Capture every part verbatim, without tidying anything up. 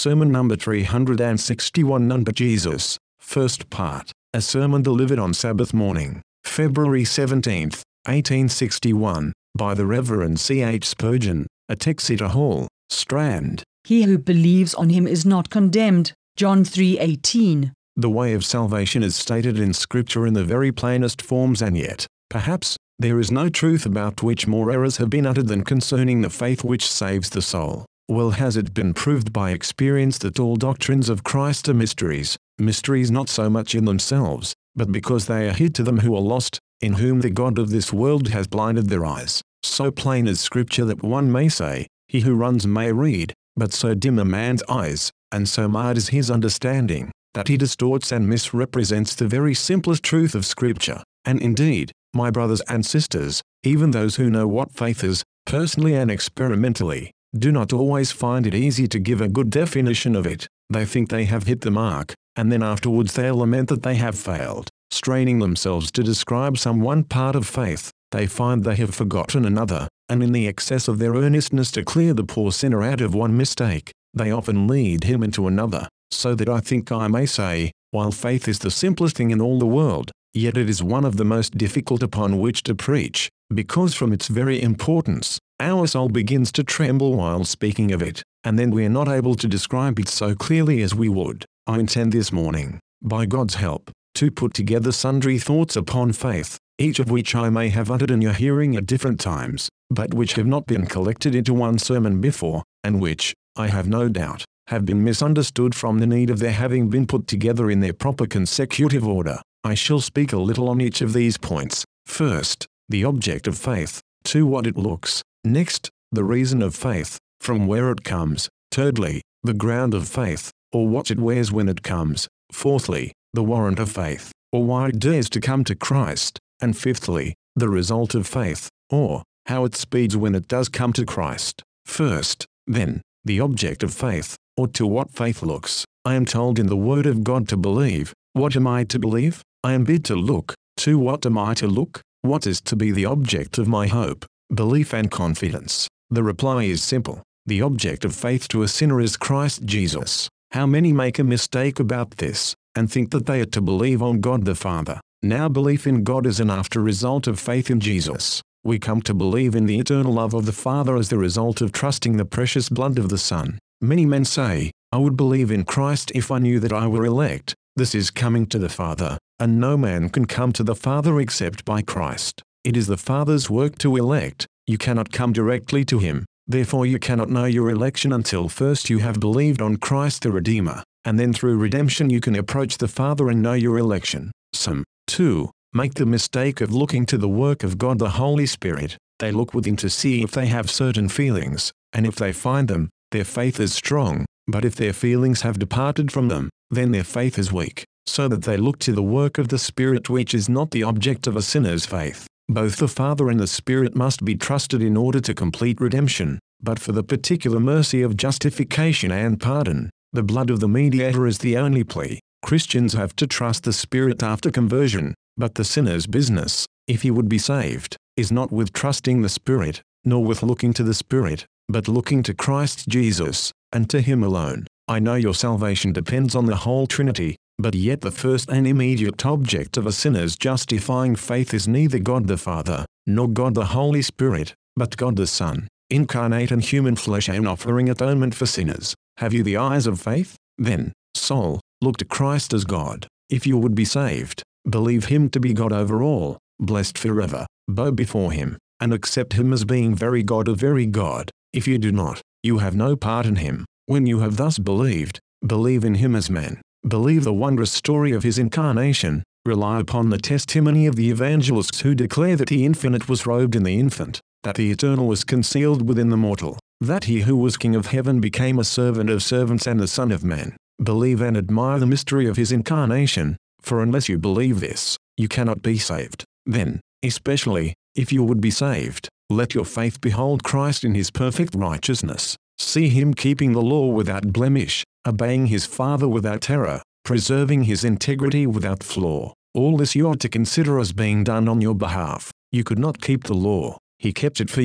Sermon number three hundred sixty-one, Number Jesus, first part, a sermon delivered on Sabbath morning, February seventeenth, eighteen sixty-one, by the Reverend C H Spurgeon, at Exeter Hall, Strand. He who believes on him is not condemned, John three eighteen. The way of salvation is stated in Scripture in the very plainest forms, and yet, perhaps, there is no truth about which more errors have been uttered than concerning the faith which saves the soul. Well has it been proved by experience that all doctrines of Christ are mysteries, mysteries not so much in themselves, but because they are hid to them who are lost, in whom the God of this world has blinded their eyes. So plain is Scripture that one may say, he who runs may read, but so dim a man's eyes, and so marred is his understanding, that he distorts and misrepresents the very simplest truth of Scripture. And indeed, my brothers and sisters, even those who know what faith is, personally and experimentally, do not always find it easy to give a good definition of it. They think they have hit the mark, and then afterwards they lament that they have failed. Straining themselves to describe some one part of faith, they find they have forgotten another, and in the excess of their earnestness to clear the poor sinner out of one mistake, they often lead him into another. So that I think I may say, while faith is the simplest thing in all the world, yet it is one of the most difficult upon which to preach, because from its very importance, our soul begins to tremble while speaking of it, and then we are not able to describe it so clearly as we would. I intend this morning, by God's help, to put together sundry thoughts upon faith, each of which I may have uttered in your hearing at different times, but which have not been collected into one sermon before, and which, I have no doubt, have been misunderstood from the need of their having been put together in their proper consecutive order. I shall speak a little on each of these points. First, the object of faith. Two, what it looks. Next, the reason of faith, from where it comes. Thirdly, the ground of faith, or what it wears when it comes. Fourthly, the warrant of faith, or why it dares to come to Christ. And fifthly, the result of faith, or how it speeds when it does come to Christ. First, then, the object of faith, or to what faith looks. I am told in the Word of God to believe. What am I to believe? I am bid to look. To what am I to look? What is to be the object of my hope, belief and confidence? The reply is simple. The object of faith to a sinner is Christ Jesus. How many make a mistake about this, and think that they are to believe on God the Father. Now belief in God is an after result of faith in Jesus. We come to believe in the eternal love of the Father as the result of trusting the precious blood of the Son. Many men say, I would believe in Christ if I knew that I were elect. This is coming to the Father, and no man can come to the Father except by Christ. It is the Father's work to elect. You cannot come directly to him. Therefore you cannot know your election until first you have believed on Christ the Redeemer, and then through redemption you can approach the Father and know your election. Some, too, make the mistake of looking to the work of God the Holy Spirit. They look within to see if they have certain feelings, and if they find them, their faith is strong, but if their feelings have departed from them, then their faith is weak, so that they look to the work of the Spirit, which is not the object of a sinner's faith. Both the Father and the Spirit must be trusted in order to complete redemption, but for the particular mercy of justification and pardon, the blood of the mediator is the only plea. Christians have to trust the Spirit after conversion, but the sinner's business, if he would be saved, is not with trusting the Spirit, nor with looking to the Spirit, but looking to Christ Jesus, and to him alone. I know your salvation depends on the whole Trinity, but yet the first and immediate object of a sinner's justifying faith is neither God the Father, nor God the Holy Spirit, but God the Son, incarnate in human flesh and offering atonement for sinners. Have you the eyes of faith? Then, soul, look to Christ as God. If you would be saved, believe him to be God over all, blessed forever, bow before him, and accept him as being very God of very God. If you do not, you have no part in him. When you have thus believed, believe in him as man. Believe the wondrous story of his incarnation. Rely upon the testimony of the evangelists who declare that the infinite was robed in the infant, that the eternal was concealed within the mortal, that he who was King of heaven became a servant of servants and the Son of man. Believe and admire the mystery of his incarnation, for unless you believe this, you cannot be saved. Then, especially, if you would be saved, let your faith behold Christ in his perfect righteousness. See him keeping the law without blemish, obeying his Father without terror, preserving his integrity without flaw. All this you ought to consider as being done on your behalf. You could not keep the law, he kept it for you.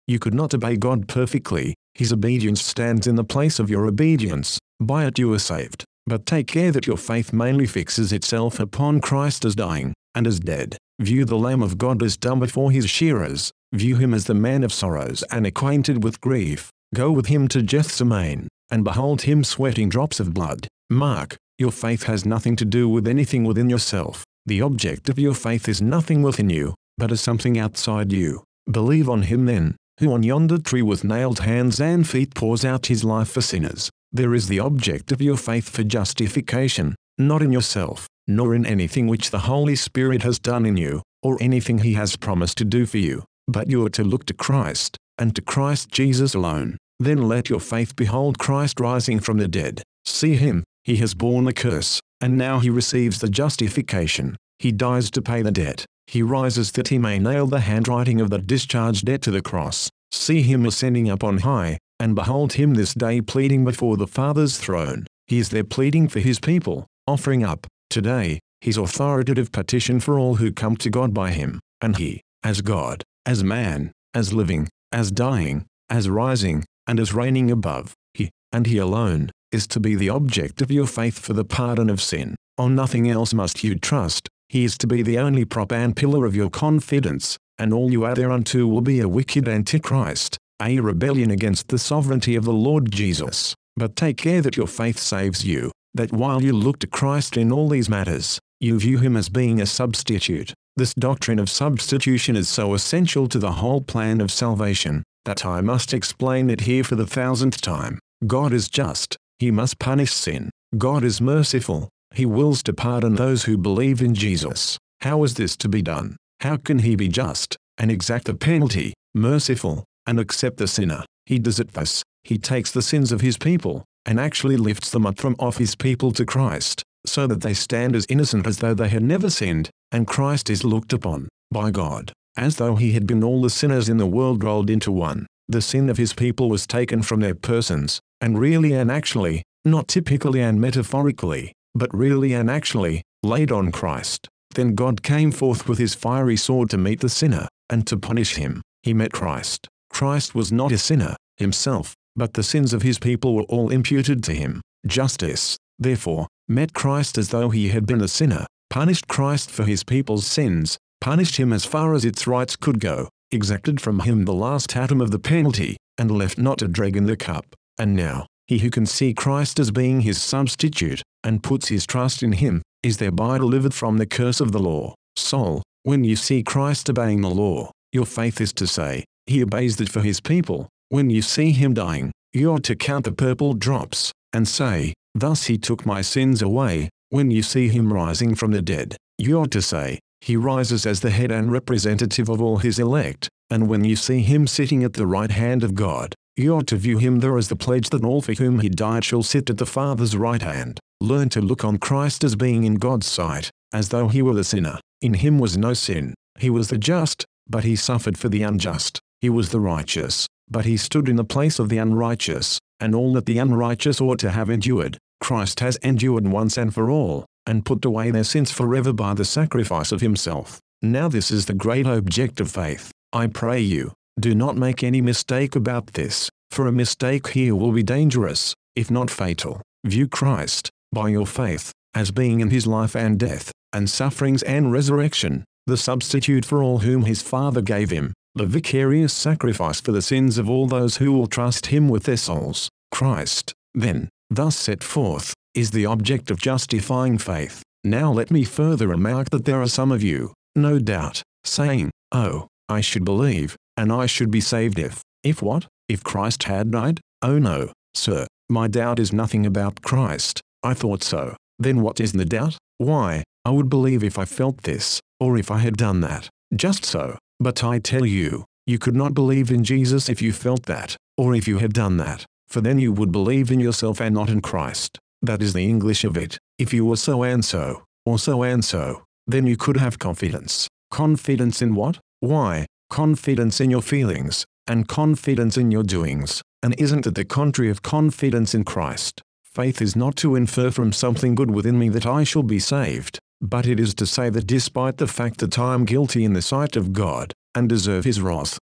You could not obey God perfectly. His obedience stands in the place of your obedience. By it you are saved. But take care that your faith mainly fixes itself upon Christ as dying, and as dead. View the Lamb of God as dumb before his shearers. View him as the man of sorrows and acquainted with grief. Go with him to Gethsemane, and behold him sweating drops of blood. Mark, your faith has nothing to do with anything within yourself. The object of your faith is nothing within you, but is something outside you. Believe on him then, who on yonder tree with nailed hands and feet pours out his life for sinners. There is the object of your faith for justification, not in yourself, nor in anything which the Holy Spirit has done in you, or anything he has promised to do for you, but you are to look to Christ, and to Christ Jesus alone. Then let your faith behold Christ rising from the dead. See him, he has borne the curse, and now he receives the justification. He dies to pay the debt. He rises that he may nail the handwriting of the discharged debt to the cross. See him ascending up on high, and behold him this day pleading before the Father's throne. He is there pleading for his people, offering up, today, his authoritative petition for all who come to God by him. And he, as God, as man, as living, as dying, as rising, and as reigning above, he, and he alone, is to be the object of your faith for the pardon of sin. On nothing else must you trust. He is to be the only prop and pillar of your confidence, and all you add thereunto will be a wicked antichrist, a rebellion against the sovereignty of the Lord Jesus. But take care that your faith saves you, that while you look to Christ in all these matters, you view him as being a substitute. This doctrine of substitution is so essential to the whole plan of salvation, that I must explain it here for the thousandth time. God is just. He must punish sin. God is merciful. He wills to pardon those who believe in Jesus. How is this to be done? How can he be just, and exact the penalty, merciful, and accept the sinner? He does it thus. He takes the sins of his people, and actually lifts them up from off his people to Christ, so that they stand as innocent as though they had never sinned, and Christ is looked upon, by God, as though he had been all the sinners in the world rolled into one. The sin of his people was taken from their persons, and really and actually, not typically and metaphorically, but really and actually, laid on Christ. Then God came forth with his fiery sword to meet the sinner, and to punish him. He met Christ. Christ was not a sinner himself, but the sins of his people were all imputed to him. Justice, therefore, met Christ as though he had been a sinner, punished Christ for his people's sins, punished him as far as its rights could go, exacted from him the last atom of the penalty, and left not a dreg in the cup. And now, he who can see Christ as being his substitute, and puts his trust in him, is thereby delivered from the curse of the law. Soul, when you see Christ obeying the law, your faith is to say, he obeys it for his people. When you see him dying, you ought to count the purple drops, and say, thus he took my sins away. When you see him rising from the dead, you ought to say, he rises as the head and representative of all his elect. And when you see him sitting at the right hand of God, you ought to view him there as the pledge that all for whom he died shall sit at the Father's right hand. Learn to look on Christ as being in God's sight, as though he were the sinner. In him was no sin. He was the just, but he suffered for the unjust. He was the righteous, but he stood in the place of the unrighteous, and all that the unrighteous ought to have endured, Christ has endured once and for all, and put away their sins forever by the sacrifice of himself. Now this is the great object of faith. I pray you, do not make any mistake about this, for a mistake here will be dangerous, if not fatal. View Christ, by your faith, as being in his life and death, and sufferings and resurrection, the substitute for all whom his Father gave him, the vicarious sacrifice for the sins of all those who will trust him with their souls. Christ, then, thus set forth, is the object of justifying faith. Now let me further remark that there are some of you, no doubt, saying, oh, I should believe, and I should be saved if, if what? If Christ had died? Oh no, sir, my doubt is nothing about Christ. I thought so. Then what is the doubt? Why, I would believe if I felt this, or if I had done that. Just so. But I tell you, you could not believe in Jesus if you felt that, or if you had done that, for then you would believe in yourself and not in Christ. That is the English of it. If you were so and so, or so and so, then you could have confidence. Confidence in what? Why, confidence in your feelings, and confidence in your doings. And isn't it the contrary of confidence in Christ? Faith is not to infer from something good within me that I shall be saved, but it is to say that despite the fact that I am guilty in the sight of God, and deserve his wrath,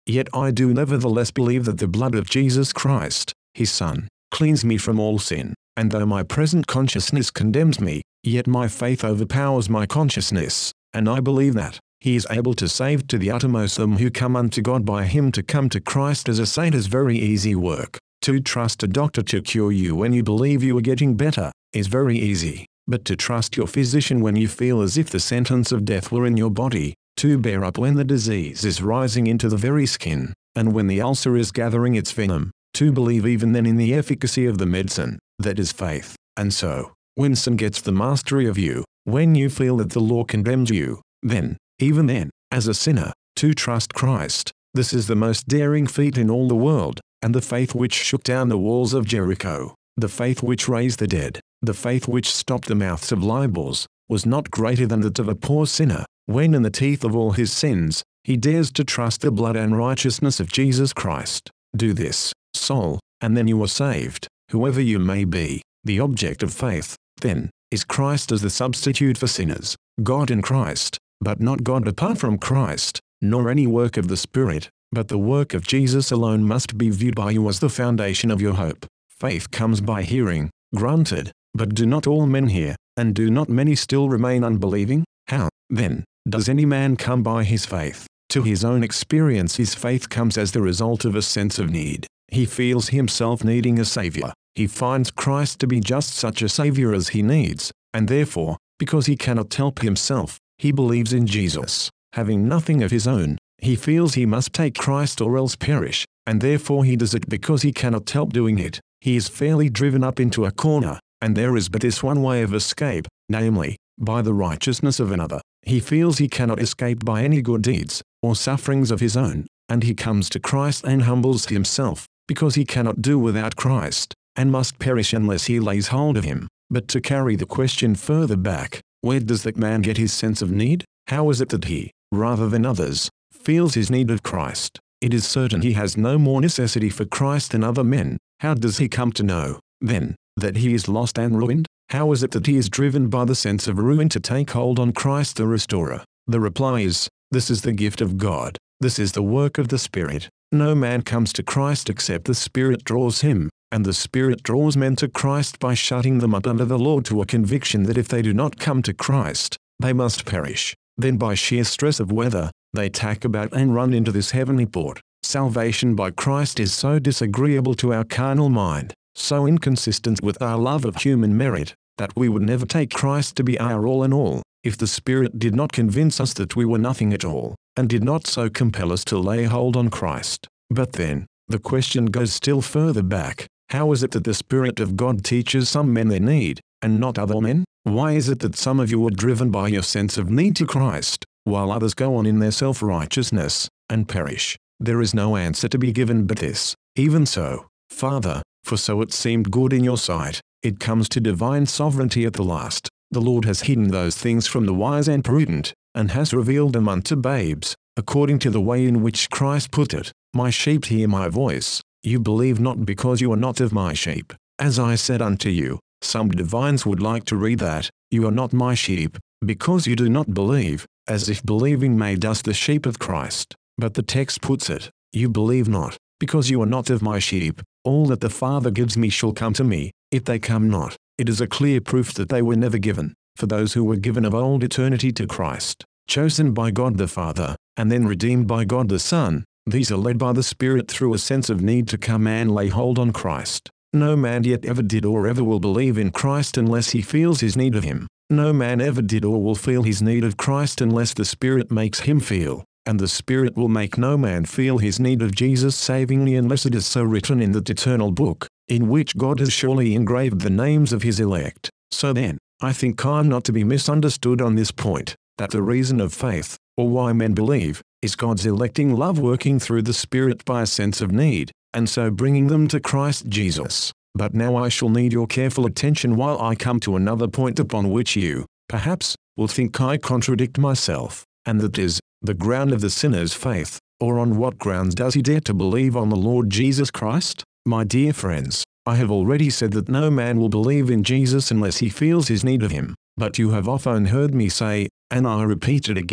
Yet I do nevertheless believe that the blood of Jesus Christ, his Son, cleans me from all sin, and though my present consciousness condemns me, yet my faith overpowers my consciousness, and I believe that he is able to save to the uttermost them who come unto God by him. To come to Christ as a saint is very easy work. To trust a doctor to cure you when you believe you are getting better is very easy, but to trust your physician when you feel as if the sentence of death were in your body, to bear up when the disease is rising into the very skin, and when the ulcer is gathering its venom, to believe even then in the efficacy of the medicine, that is faith. And so, when sin gets the mastery of you, when you feel that the law condemns you, then, even then, as a sinner, to trust Christ, this is the most daring feat in all the world, and the faith which shook down the walls of Jericho, the faith which raised the dead, the faith which stopped the mouths of libels, was not greater than that of a poor sinner, when in the teeth of all his sins, he dares to trust the blood and righteousness of Jesus Christ. Do this, soul, and then you are saved, whoever you may be. The object of faith, then, is Christ as the substitute for sinners, God in Christ, but not God apart from Christ, nor any work of the Spirit, but the work of Jesus alone must be viewed by you as the foundation of your hope. Faith comes by hearing, granted, but do not all men hear, and do not many still remain unbelieving? How, then, does any man come by his faith? To his own experience his faith comes as the result of a sense of need. He feels himself needing a Savior. He finds Christ to be just such a Savior as he needs, and therefore, because he cannot help himself, he believes in Jesus. Having nothing of his own, he feels he must take Christ or else perish, and therefore he does it because he cannot help doing it. He is fairly driven up into a corner, and there is but this one way of escape, namely, by the righteousness of another. He feels he cannot escape by any good deeds, or sufferings of his own, and he comes to Christ and humbles himself, because he cannot do without Christ, and must perish unless he lays hold of him. But to carry the question further back, where does that man get his sense of need? How is it that he, rather than others, feels his need of Christ? It is certain he has no more necessity for Christ than other men. How does he come to know, then, that he is lost and ruined? How is it that he is driven by the sense of ruin to take hold on Christ the Restorer? The reply is, this is the gift of God. This is the work of the Spirit. No man comes to Christ except the Spirit draws him, and the Spirit draws men to Christ by shutting them up under the law to a conviction that if they do not come to Christ, they must perish. Then by sheer stress of weather, they tack about and run into this heavenly port. Salvation by Christ is so disagreeable to our carnal mind, so inconsistent with our love of human merit, that we would never take Christ to be our all in all, if the Spirit did not convince us that we were nothing at all, and did not so compel us to lay hold on Christ. But then, the question goes still further back. How is it that the Spirit of God teaches some men their need, and not other men? Why is it that some of you are driven by your sense of need to Christ, while others go on in their self-righteousness, and perish? There is no answer to be given but this: even so, Father, for so it seemed good in your sight. It comes to divine sovereignty at the last. The Lord has hidden those things from the wise and prudent, and has revealed them unto babes, according to the way in which Christ put it. My sheep hear my voice. You believe not because you are not of my sheep. As I said unto you, some divines would like to read that, you are not my sheep, because you do not believe, as if believing made us the sheep of Christ. But the text puts it, you believe not, because you are not of my sheep. All that the Father gives me shall come to me. If they come not, it is a clear proof that they were never given. For those who were given of old eternity to Christ, chosen by God the Father, and then redeemed by God the Son, these are led by the Spirit through a sense of need to come and lay hold on Christ. No man yet ever did or ever will believe in Christ unless he feels his need of him. No man ever did or will feel his need of Christ unless the Spirit makes him feel. And the Spirit will make no man feel his need of Jesus savingly unless it is so written in that eternal book, in which God has surely engraved the names of his elect. So then, I think I am not to be misunderstood on this point, that the reason of faith, or why men believe, is God's electing love working through the Spirit by a sense of need, and so bringing them to Christ Jesus. But now I shall need your careful attention while I come to another point upon which you, perhaps, will think I contradict myself, and that is, the ground of the sinner's faith. Or on what grounds does he dare to believe on the Lord Jesus Christ? My dear friends, I have already said that no man will believe in Jesus unless he feels his need of him. But you have often heard me say, and I repeat it again,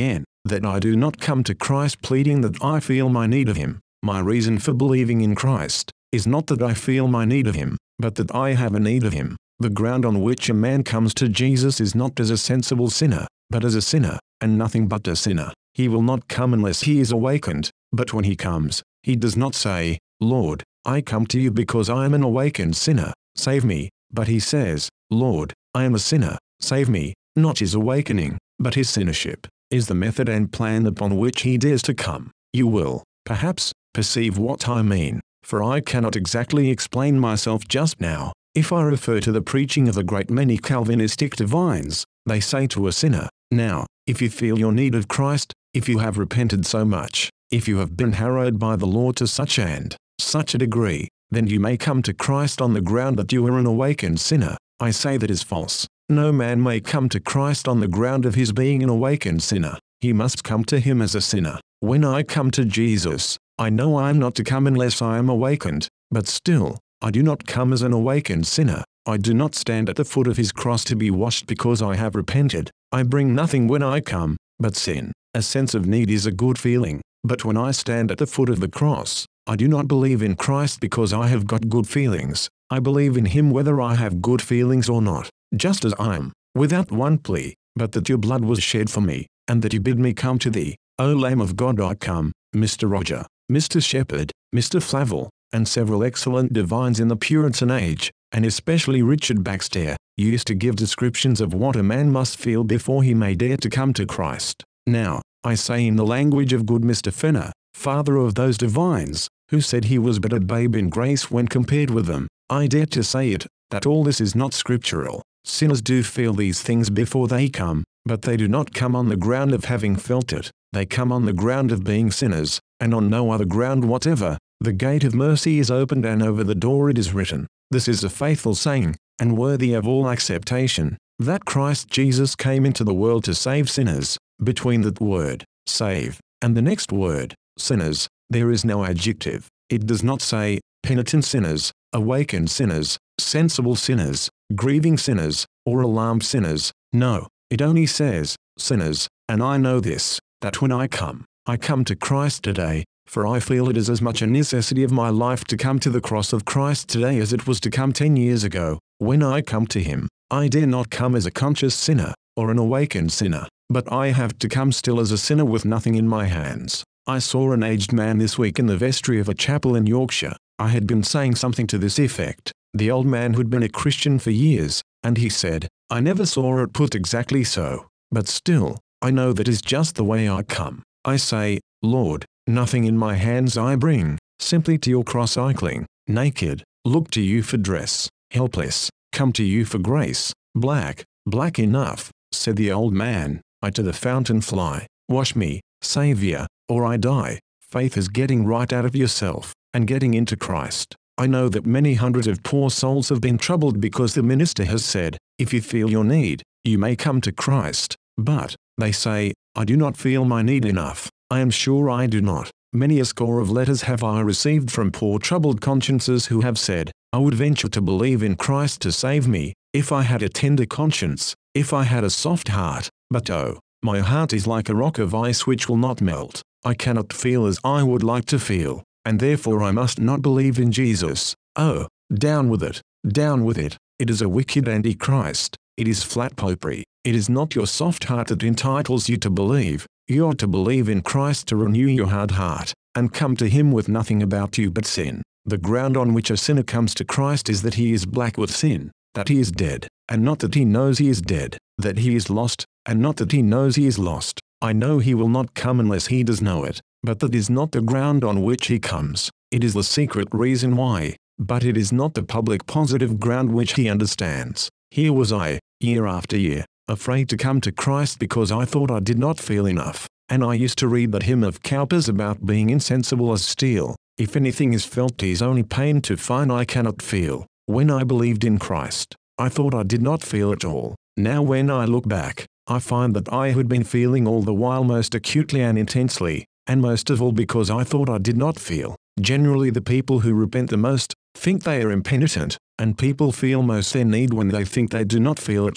that I do not come to Christ pleading that I feel my need of him. My reason for believing in Christ is not that I feel my need of him, but that I have a need of him. The ground on which a man comes to Jesus is not as a sensible sinner, but as a sinner, and nothing but a sinner. He will not come unless he is awakened, but when he comes, he does not say, Lord, I come to you because I am an awakened sinner, save me, but he says, Lord, I am a sinner, save me. Not his awakening, but his sinnership, is the method and plan upon which he dares to come. You will, perhaps, perceive what I mean, for I cannot exactly explain myself just now. If I refer to the preaching of a great many Calvinistic divines, they say to a sinner, now, if you feel your need of Christ, if you have repented so much, if you have been harrowed by the Lord to such and such a degree, then you may come to Christ on the ground that you are an awakened sinner. I say that is false. No man may come to Christ on the ground of his being an awakened sinner. He must come to him as a sinner. When I come to Jesus, I know I am not to come unless I am awakened, but still, I do not come as an awakened sinner. I do not stand at the foot of his cross to be washed because I have repented. I bring nothing when I come, but sin. A sense of need is a good feeling, but when I stand at the foot of the cross, I do not believe in Christ because I have got good feelings. I believe in him whether I have good feelings or not, just as I am, without one plea, but that your blood was shed for me, and that you bid me come to thee. O Lamb of God, I come. Mister Roger, Mister Shepherd, Mister Flavel, and several excellent divines in the Puritan age, and especially Richard Baxter, used to give descriptions of what a man must feel before he may dare to come to Christ. Now, I say in the language of good Mister Fenner, father of those divines, who said he was but a babe in grace when compared with them, I dare to say it, that all this is not scriptural. Sinners do feel these things before they come, but they do not come on the ground of having felt it. They come on the ground of being sinners, and on no other ground whatever. The gate of mercy is opened and over the door it is written. This is a faithful saying, and worthy of all acceptation, that Christ Jesus came into the world to save sinners. Between that word, save, and the next word, sinners, there is no adjective. It does not say, penitent sinners, awakened sinners, sensible sinners, grieving sinners, or alarmed sinners. No, it only says, sinners, and I know this, that when I come, I come to Christ today, for I feel it is as much a necessity of my life to come to the cross of Christ today as it was to come ten years ago. When I come to him, I dare not come as a conscious sinner, or an awakened sinner, but I have to come still as a sinner with nothing in my hands. I saw an aged man this week in the vestry of a chapel in Yorkshire. I had been saying something to this effect. The old man had been a Christian for years, and he said, I never saw it put exactly so, but still, I know that is just the way I come. I say, Lord, nothing in my hands I bring, simply to your cross I cling, naked, look to you for dress, helpless, come to you for grace, black, black enough, said the old man, I to the fountain fly, wash me, Saviour, or I die. Faith is getting right out of yourself, and getting into Christ. I know that many hundreds of poor souls have been troubled because the minister has said, if you feel your need, you may come to Christ, but, they say, I do not feel my need enough. I am sure I do not. Many a score of letters have I received from poor troubled consciences who have said, I would venture to believe in Christ to save me, if I had a tender conscience, if I had a soft heart, but oh, my heart is like a rock of ice which will not melt. I cannot feel as I would like to feel, and therefore I must not believe in Jesus. Oh, down with it, down with it. It is a wicked antichrist. It is flat popery. It is not your soft heart that entitles you to believe. You ought to believe in Christ to renew your hard heart, and come to him with nothing about you but sin. The ground on which a sinner comes to Christ is that he is black with sin, that he is dead, and not that he knows he is dead, that he is lost, and not that he knows he is lost. I know he will not come unless he does know it, but that is not the ground on which he comes. It is the secret reason why, but it is not the public positive ground which he understands. Here was I, year after year, afraid to come to Christ because I thought I did not feel enough, and I used to read that hymn of Cowper's about being insensible as steel. If anything is felt, 'tis only pain to find I cannot feel. When I believed in Christ, I thought I did not feel at all. Now when I look back, I find that I had been feeling all the while most acutely and intensely, and most of all because I thought I did not feel. Generally the people who repent the most, think they are impenitent, and people feel most their need when they think they do not feel at all.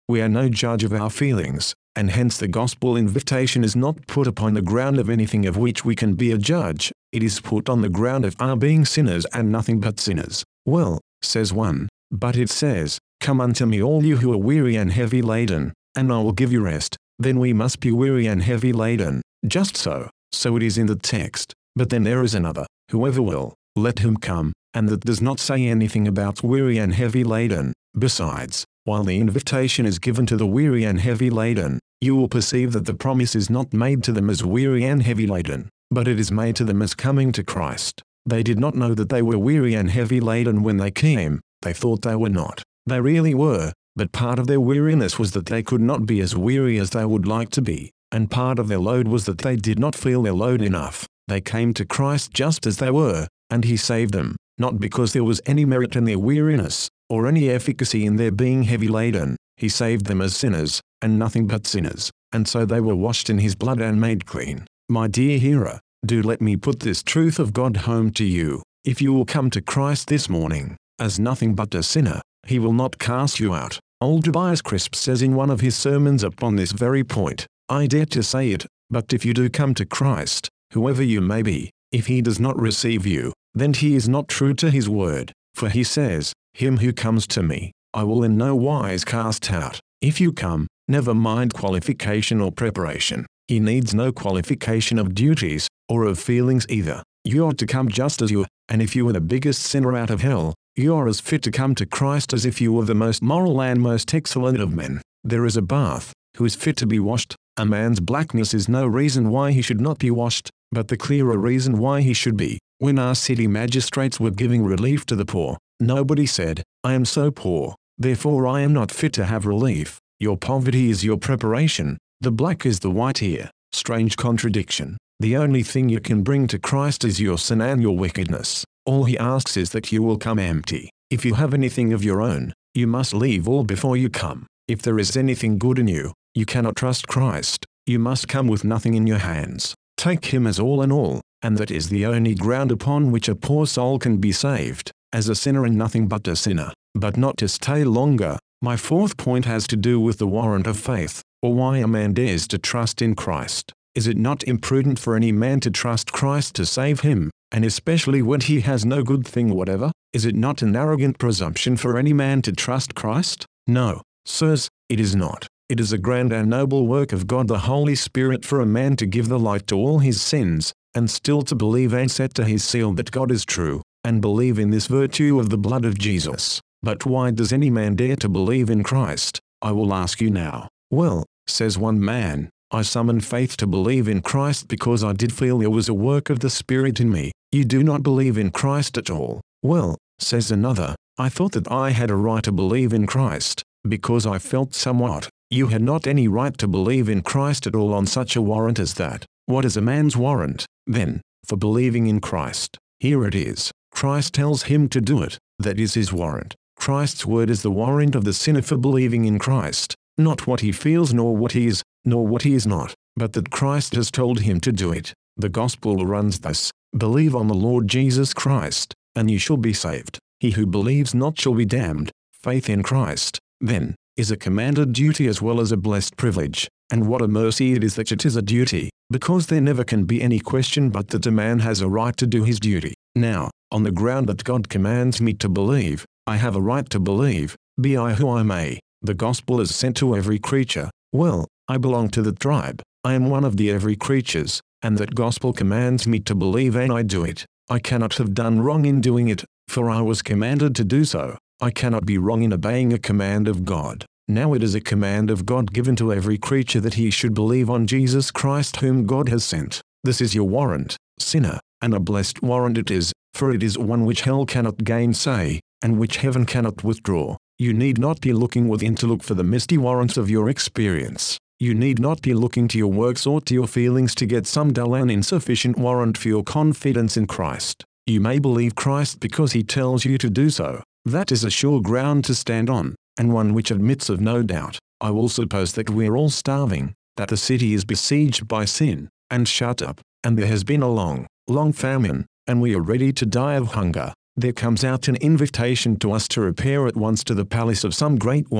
we are no judge of our feelings, and hence the gospel invitation is not put upon the ground of anything of which we can be a judge, it is put on the ground of our being sinners and nothing but sinners. Well, says one, but it says, "Come unto me all you who are weary and heavy laden, and I will give you rest." Then we must be weary and heavy laden. Just so, so it is in the text. But then there is another, "Whoever will, let him come," and that does not say anything about weary and heavy laden. Besides, while the invitation is given to the weary and heavy laden, you will perceive that the promise is not made to them as weary and heavy laden, but it is made to them as coming to Christ. They did not know that they were weary and heavy laden when they came. They thought they were not. They really were, but part of their weariness was that they could not be as weary as they would like to be, and part of their load was that they did not feel their load enough. They came to Christ just as they were, and He saved them, not because there was any merit in their weariness, or any efficacy in their being heavy laden. He saved them as sinners, and nothing but sinners, and so they were washed in His blood and made clean. My dear hearer, do let me put this truth of God home to you. If you will come to Christ this morning, as nothing but a sinner, He will not cast you out. Old Tobias Crisp says in one of his sermons upon this very point, I dare to say it, but if you do come to Christ, whoever you may be, if He does not receive you, then He is not true to His word, for He says, "Him who comes to me, I will in no wise cast out." If you come, never mind qualification or preparation. He needs no qualification of duties, or of feelings either. You ought to come just as you are, and if you are the biggest sinner out of hell, you are as fit to come to Christ as if you were the most moral and most excellent of men. There is a bath, who is fit to be washed. A man's blackness is no reason why he should not be washed, but the clearer reason why he should be. When our city magistrates were giving relief to the poor, nobody said, "I am so poor, therefore I am not fit to have relief." Your poverty is your preparation. The black is the white here. Strange contradiction. The only thing you can bring to Christ is your sin and your wickedness. All He asks is that you will come empty. If you have anything of your own, you must leave all before you come. If there is anything good in you, you cannot trust Christ. You must come with nothing in your hands. Take Him as all in all, and that is the only ground upon which a poor soul can be saved, as a sinner and nothing but a sinner. But not to stay longer, my fourth point has to do with the warrant of faith, or why a man dares to trust in Christ. Is it not imprudent for any man to trust Christ to save him, and especially when he has no good thing whatever? Is it not an arrogant presumption for any man to trust Christ? No, sirs, it is not. It is a grand and noble work of God the Holy Spirit for a man to give the light to all his sins, and still to believe and set to his seal that God is true, and believe in this virtue of the blood of Jesus. But why does any man dare to believe in Christ? I will ask you now. Well, says one man, I summoned faith to believe in Christ because I did feel there was a work of the Spirit in me. You do not believe in Christ at all. Well, says another, I thought that I had a right to believe in Christ, because I felt somewhat. You had not any right to believe in Christ at all on such a warrant as that. What is a man's warrant, then, for believing in Christ? Here it is. Christ tells him to do it. That is his warrant. Christ's word is the warrant of the sinner for believing in Christ. Not what he feels nor what he is, nor what he is not, but that Christ has told him to do it. The gospel runs thus: believe on the Lord Jesus Christ, and you shall be saved. He who believes not shall be damned. Faith in Christ, then, is a commanded duty as well as a blessed privilege. And what a mercy it is that it is a duty, because there never can be any question but that a man has a right to do his duty. Now, on the ground that God commands me to believe, I have a right to believe, be I who I may. The gospel is sent to every creature. Well, I belong to the tribe. I am one of the every creatures, and that gospel commands me to believe and I do it. I cannot have done wrong in doing it, for I was commanded to do so. I cannot be wrong in obeying a command of God. Now it is a command of God given to every creature that he should believe on Jesus Christ whom God has sent. This is your warrant, sinner, and a blessed warrant it is, for it is one which hell cannot gainsay, and which heaven cannot withdraw. You need not be looking within to look for the misty warrants of your experience. You need not be looking to your works or to your feelings to get some dull and insufficient warrant for your confidence in Christ. You may believe Christ because he tells you to do so. That is a sure ground to stand on, and one which admits of no doubt. I will suppose that we're all starving, that the city is besieged by sin, and shut up, and there has been a long, long famine, and we are ready to die of hunger. There comes out an invitation to us to repair at once to the palace of some great one,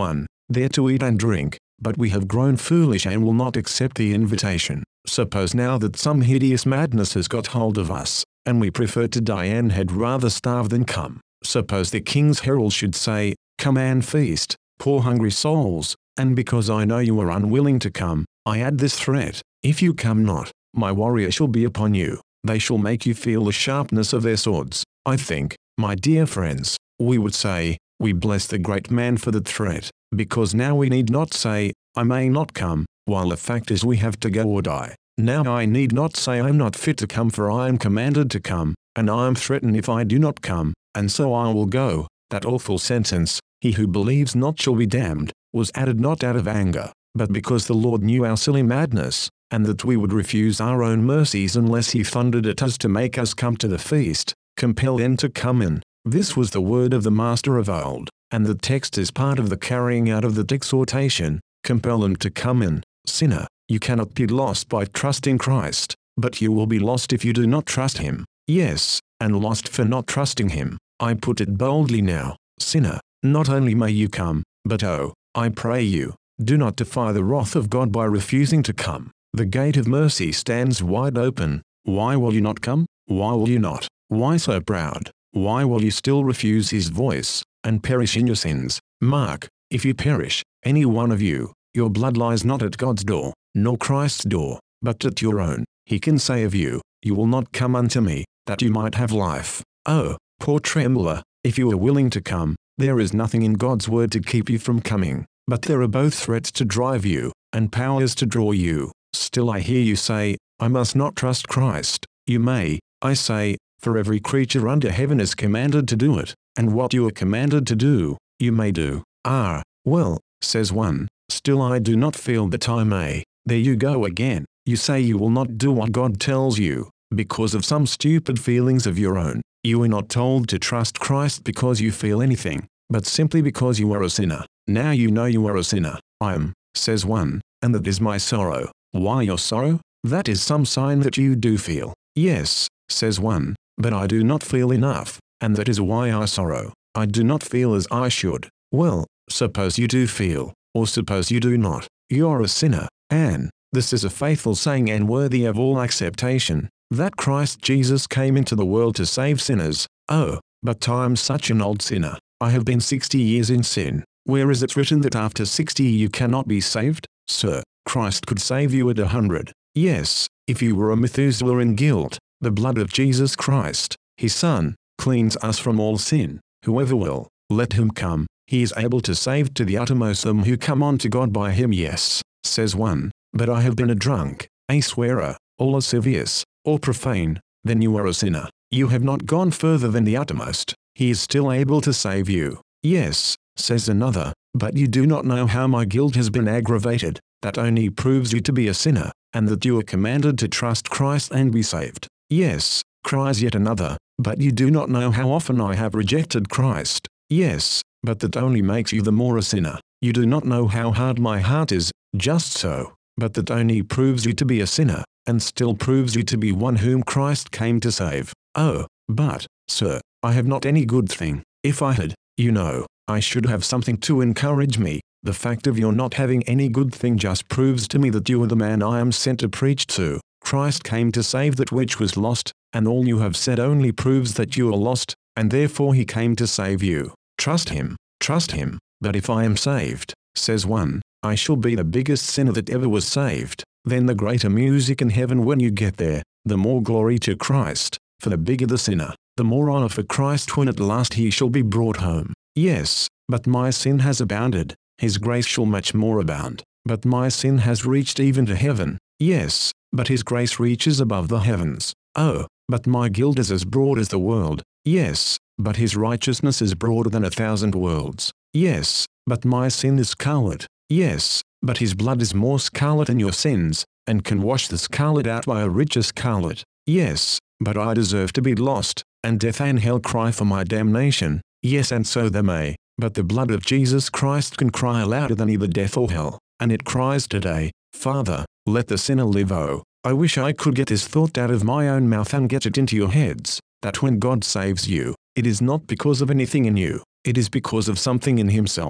there to eat and drink, but we have grown foolish and will not accept the invitation. Suppose now that some hideous madness has got hold of us, and we prefer to die and had rather starve than come. Suppose the king's herald should say, "Come and feast, poor hungry souls," and because I know you are unwilling to come, I add this threat: if you come not, my warrior shall be upon you. They shall make you feel the sharpness of their swords. I think, my dear friends, we would say, we bless the great man for the threat, because now we need not say, I may not come, while the fact is we have to go or die. Now I need not say I am not fit to come, for I am commanded to come, and I am threatened if I do not come, and so I will go. That awful sentence, "He who believes not shall be damned," was added not out of anger, but because the Lord knew our silly madness, and that we would refuse our own mercies unless he thundered at us to make us come to the feast. Compel them to come in. This was the word of the Master of old, and the text is part of the carrying out of that exhortation. Compel them to come in. Sinner, you cannot be lost by trusting Christ, but you will be lost if you do not trust him. Yes, and lost for not trusting him. I put it boldly now. Sinner, not only may you come, but oh, I pray you, do not defy the wrath of God by refusing to come. The gate of mercy stands wide open. Why will you not come? Why will you not? Why so proud? Why will you still refuse his voice, and perish in your sins? Mark, if you perish, any one of you, your blood lies not at God's door, nor Christ's door, but at your own. He can say of you, you will not come unto me, that you might have life. Oh, poor trembler, if you are willing to come, there is nothing in God's word to keep you from coming, but there are both threats to drive you, and powers to draw you. Still I hear you say, I must not trust Christ. You may, I say, for every creature under heaven is commanded to do it, and what you are commanded to do, you may do. Ah, well, says one, still I do not feel that I may. There you go again. You say you will not do what God tells you, because of some stupid feelings of your own. You are not told to trust Christ because you feel anything, but simply because you are a sinner. Now you know you are a sinner. I am, says one, and that is my sorrow. Why your sorrow? That is some sign that you do feel. Yes, says one, but I do not feel enough, and that is why I sorrow. I do not feel as I should. Well, suppose you do feel, or suppose you do not. You are a sinner, and this is a faithful saying and worthy of all acceptation, that Christ Jesus came into the world to save sinners. Oh, but I am such an old sinner. I have been sixty years in sin. Where is it written that after sixty you cannot be saved? Sir, Christ could save you at a hundred. Yes, if you were a Methuselah in guilt, the blood of Jesus Christ, his Son, cleans us from all sin. Whoever will, let him come. He is able to save to the uttermost them who come unto God by him. Yes, says one, but I have been a drunk, a swearer, or lascivious, or profane. Then you are a sinner. You have not gone further than the uttermost. He is still able to save you. Yes, says another, but you do not know how my guilt has been aggravated. That only proves you to be a sinner, and that you are commanded to trust Christ and be saved. Yes, cries yet another, but you do not know how often I have rejected Christ. Yes, but that only makes you the more a sinner. You do not know how hard my heart is. Just so, but that only proves you to be a sinner, and still proves you to be one whom Christ came to save. Oh, but, sir, I have not any good thing. If I had, you know, I should have something to encourage me. The fact of your not having any good thing just proves to me that you are the man I am sent to preach to. Christ came to save that which was lost, and all you have said only proves that you are lost, and therefore he came to save you. Trust him, trust him. But if I am saved, says one, I shall be the biggest sinner that ever was saved. Then the greater music in heaven when you get there, the more glory to Christ, for the bigger the sinner, the more honor for Christ when at last he shall be brought home. Yes, but my sin has abounded. His grace shall much more abound. But my sin has reached even to heaven. Yes, but his grace reaches above the heavens. Oh, but my guilt is as broad as the world. Yes, but his righteousness is broader than a thousand worlds. Yes, but my sin is scarlet. Yes, but his blood is more scarlet than your sins, and can wash the scarlet out by a richer scarlet. Yes, but I deserve to be lost, and death and hell cry for my damnation. Yes, and so they may. But the blood of Jesus Christ can cry louder than either death or hell, and it cries today, Father, let the sinner live. Oh, I wish I could get this thought out of my own mouth and get it into your heads, that when God saves you, it is not because of anything in you, it is because of something in himself.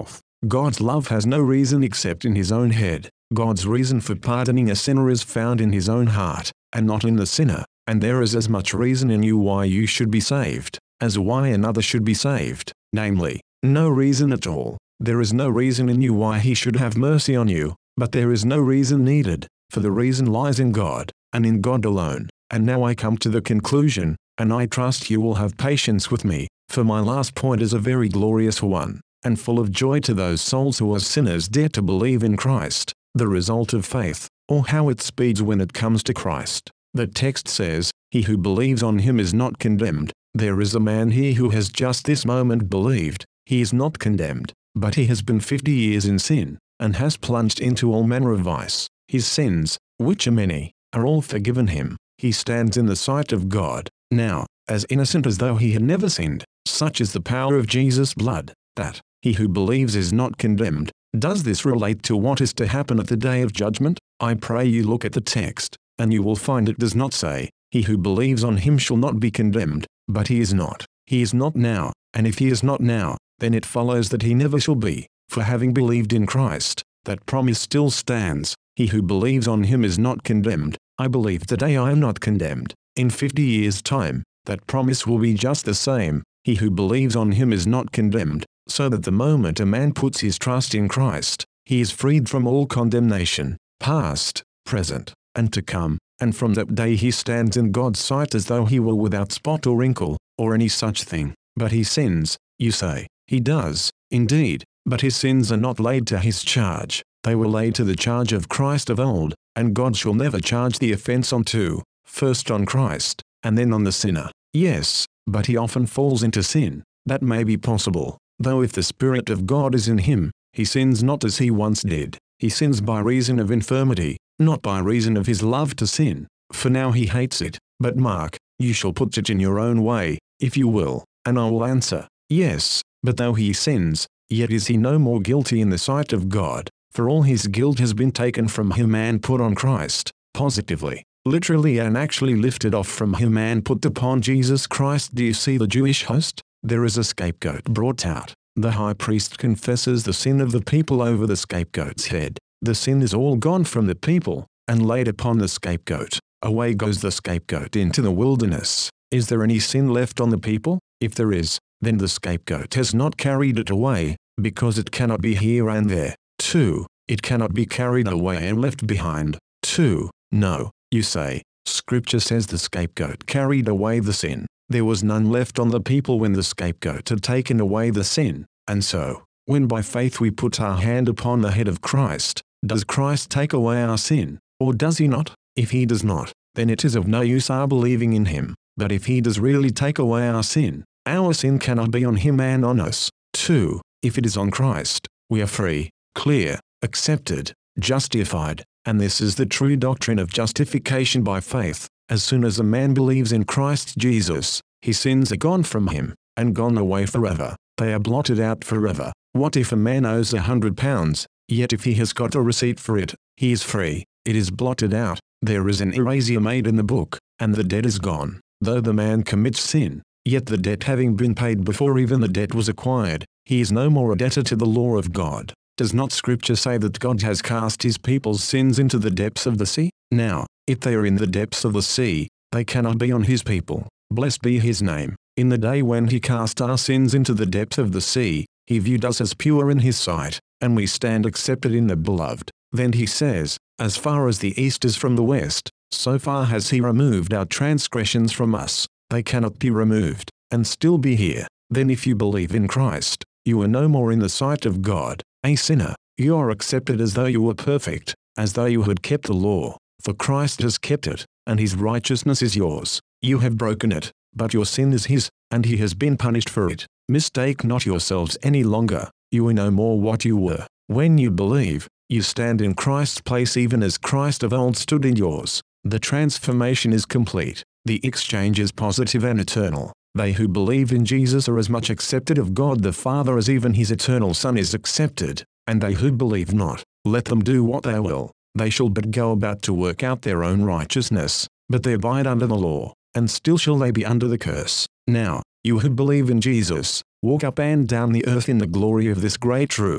God's love has no reason except in his own head. God's reason for pardoning a sinner is found in his own heart, and not in the sinner, and there is as much reason in you why you should be saved, as why another should be saved, namely, no reason at all. There is no reason in you why he should have mercy on you, but there is no reason needed, for the reason lies in God, and in God alone. And now I come to the conclusion, and I trust you will have patience with me, for my last point is a very glorious one, and full of joy to those souls who as sinners dare to believe in Christ, the result of faith, or how it speeds when it comes to Christ. The text says, he who believes on him is not condemned. There is a man here who has just this moment believed. He is not condemned, but he has been fifty years in sin, and has plunged into all manner of vice. His sins, which are many, are all forgiven him. He stands in the sight of God, now, as innocent as though he had never sinned. Such is the power of Jesus' blood, that, he who believes is not condemned. Does this relate to what is to happen at the day of judgment? I pray you look at the text, and you will find it does not say, he who believes on him shall not be condemned, but he is not. He is not now, and if he is not now, then it follows that he never shall be. For having believed in Christ, that promise still stands. He who believes on him is not condemned. I believe today I am not condemned. In fifty years' time, that promise will be just the same. He who believes on him is not condemned, so that the moment a man puts his trust in Christ, he is freed from all condemnation, past, present, and to come, and from that day he stands in God's sight as though he were without spot or wrinkle, or any such thing. But he sins, you say. He does, indeed, but his sins are not laid to his charge. They were laid to the charge of Christ of old, and God shall never charge the offense on two, first on Christ, and then on the sinner. Yes, but he often falls into sin. That may be possible, though if the Spirit of God is in him, he sins not as he once did. He sins by reason of infirmity, not by reason of his love to sin, for now he hates it. But mark, you shall put it in your own way, if you will, and I will answer, yes, but though he sins, yet is he no more guilty in the sight of God, for all his guilt has been taken from him and put on Christ, positively, literally and actually lifted off from him and put upon Jesus Christ. Do you see the Jewish host? There is a scapegoat brought out. The high priest confesses the sin of the people over the scapegoat's head. The sin is all gone from the people, and laid upon the scapegoat. Away goes the scapegoat into the wilderness. Is there any sin left on the people? If there is, then the scapegoat has not carried it away, because it cannot be here and there. two. It cannot be carried away and left behind. two. No, you say, Scripture says the scapegoat carried away the sin. There was none left on the people when the scapegoat had taken away the sin. And so, when by faith we put our hand upon the head of Christ, does Christ take away our sin, or does he not? If he does not, then it is of no use our believing in him. But if he does really take away our sin, our sin cannot be on him and on us. two. If it is on Christ, we are free, clear, accepted, justified, and this is the true doctrine of justification by faith. As soon as a man believes in Christ Jesus, his sins are gone from him, and gone away forever. They are blotted out forever. What if a man owes a hundred pounds, yet if he has got a receipt for it, he is free, it is blotted out, there is an erasure made in the book, and the debt is gone. Though the man commits sin, yet the debt having been paid before even the debt was acquired, he is no more a debtor to the law of God. Does not Scripture say that God has cast his people's sins into the depths of the sea? Now, if they are in the depths of the sea, they cannot be on his people. Blessed be his name. In the day when he cast our sins into the depth of the sea, he viewed us as pure in his sight, and we stand accepted in the beloved. Then he says, as far as the east is from the west, so far has he removed our transgressions from us. They cannot be removed, and still be here. Then if you believe in Christ, you are no more in the sight of God, a sinner. You are accepted as though you were perfect, as though you had kept the law. For Christ has kept it, and his righteousness is yours. You have broken it, but your sin is his, and he has been punished for it. Mistake not yourselves any longer. You are no more what you were. When you believe, you stand in Christ's place even as Christ of old stood in yours. The transformation is complete. The exchange is positive and eternal. They who believe in Jesus are as much accepted of God the Father as even his eternal Son is accepted. And they who believe not, let them do what they will. They shall but go about to work out their own righteousness, but they abide under the law, and still shall they be under the curse. Now, you who believe in Jesus, walk up and down the earth in the glory of this great truth.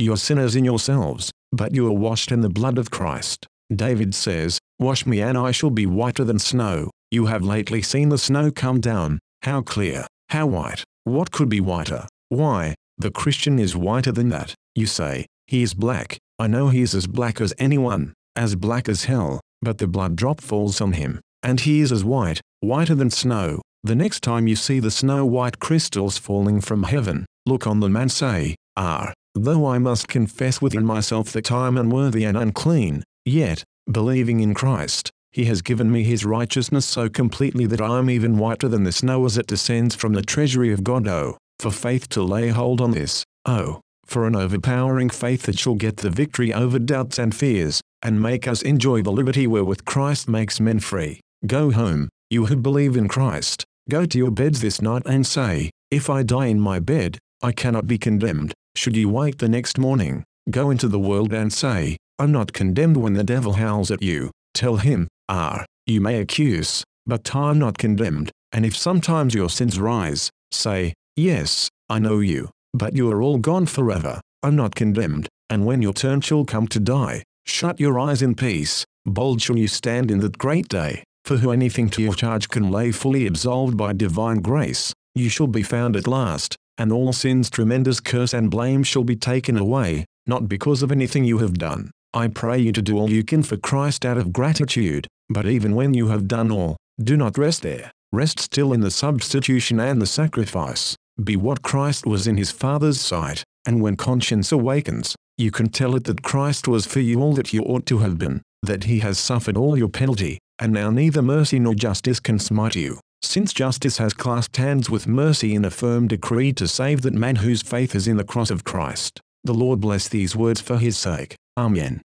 You are sinners in yourselves, but you are washed in the blood of Christ. David says, "Wash me and I shall be whiter than snow." You have lately seen the snow come down. How clear, how white. What could be whiter? Why, the Christian is whiter than that. You say, "He is black." I know he is as black as anyone, as black as hell, but the blood drop falls on him, and he is as white, whiter than snow. The next time you see the snow-white crystals falling from heaven, look on them and say, "Ah, though I must confess within myself that I am unworthy and unclean, yet, believing in Christ, he has given me his righteousness so completely that I am even whiter than the snow as it descends from the treasury of God." Oh, for faith to lay hold on this. Oh, for an overpowering faith that shall get the victory over doubts and fears, and make us enjoy the liberty wherewith Christ makes men free. Go home, you who believe in Christ. Go to your beds this night and say, "If I die in my bed, I cannot be condemned." Should you wake the next morning, go into the world and say, "I'm not condemned." When the devil howls at you, tell him, "Ah, you may accuse, but I'm not condemned." And if sometimes your sins rise, say, "Yes, I know you, but you are all gone forever. I'm not condemned." And when your turn shall come to die, shut your eyes in peace. Bold shall you stand in that great day. For who anything to your charge can lay fully absolved by divine grace? You shall be found at last, and all sin's tremendous curse and blame shall be taken away, not because of anything you have done. I pray you to do all you can for Christ out of gratitude, but even when you have done all, do not rest there. Rest still in the substitution and the sacrifice. Be what Christ was in his Father's sight, and when conscience awakens, you can tell it that Christ was for you all that you ought to have been, that he has suffered all your penalty, and now neither mercy nor justice can smite you, since justice has clasped hands with mercy in a firm decree to save that man whose faith is in the cross of Christ. The Lord bless these words for his sake. Amen.